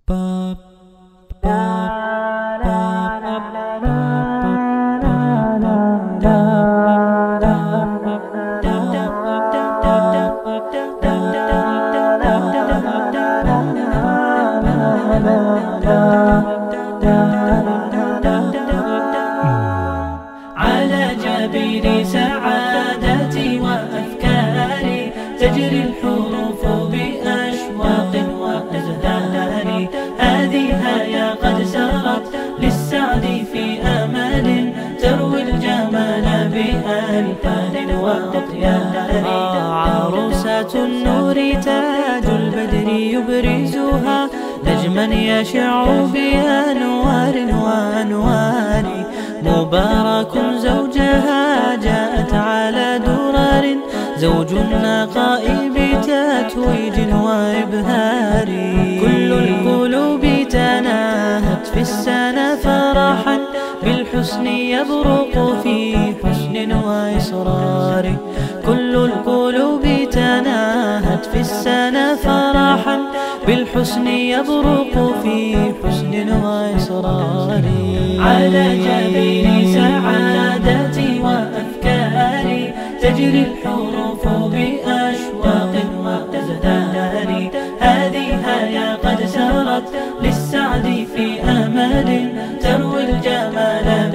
على جبين سعادتي وأفكاري تجري الحروف بأشواق وأزهار. هذه هيا قد سرت للسعد في أمل تروي الجمال بألحان وأطيار. عروسة النور تاج البدر يبرزها نجما يشع بأنوار وأنوار. مبارك زوجها جاءت على درر زوج النقاء بتتويج وإبهار. كل القلوب تناهت في السنة فرحا بالحسن يبرق في حسن وإصرار. كل القلوب تناهت في السنة فرحا بالحسن يبرق في حسن وإصرار. على جبين سعادتي وأفكاري تجري الحروف بأشواق وأزهار. هذه هيا قد سرت للسعد في أمل تروي الجمال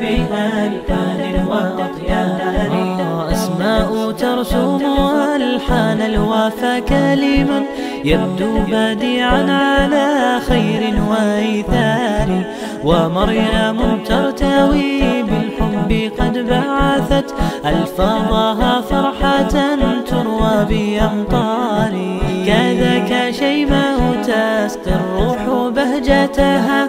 بألحان وأطيار. أسماء ترسم ألحان الوفا كلما يبدو بديعا على خير وإيثار. ومريم ترتوي بالحب قد بعثت ألفاظها فرحة تروى بأمطار. كذاك شيماء تسقي الروح بهجتها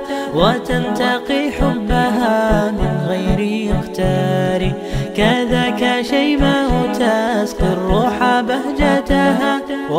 وتنتقي حبها من غير اختار. كذاك شيماء تسقي الروح بهجتها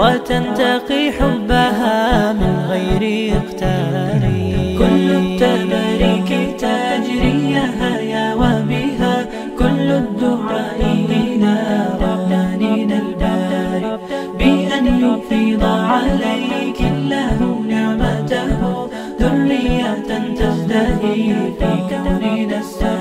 وتنتقي حبها من غير اختار. كل التباريك تجري هيا وبها كل الدعاء إلى رباننا الباري بأن يفيض عليك الله نعمته ذرية تزدهي في كوننا الساري.